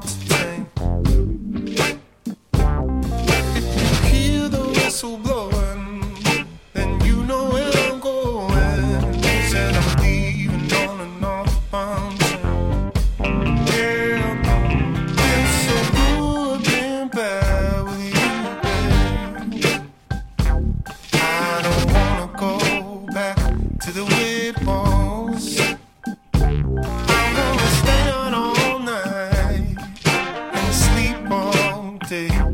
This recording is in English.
hard to tame. If you hear the whistle blowing, then you know where I'm going. Said I'm leaving on and off bound. Yeah, been so good, been bad with you, babe. I don't wanna go back to the way it was. I'm gonna stay out all night and sleep all day.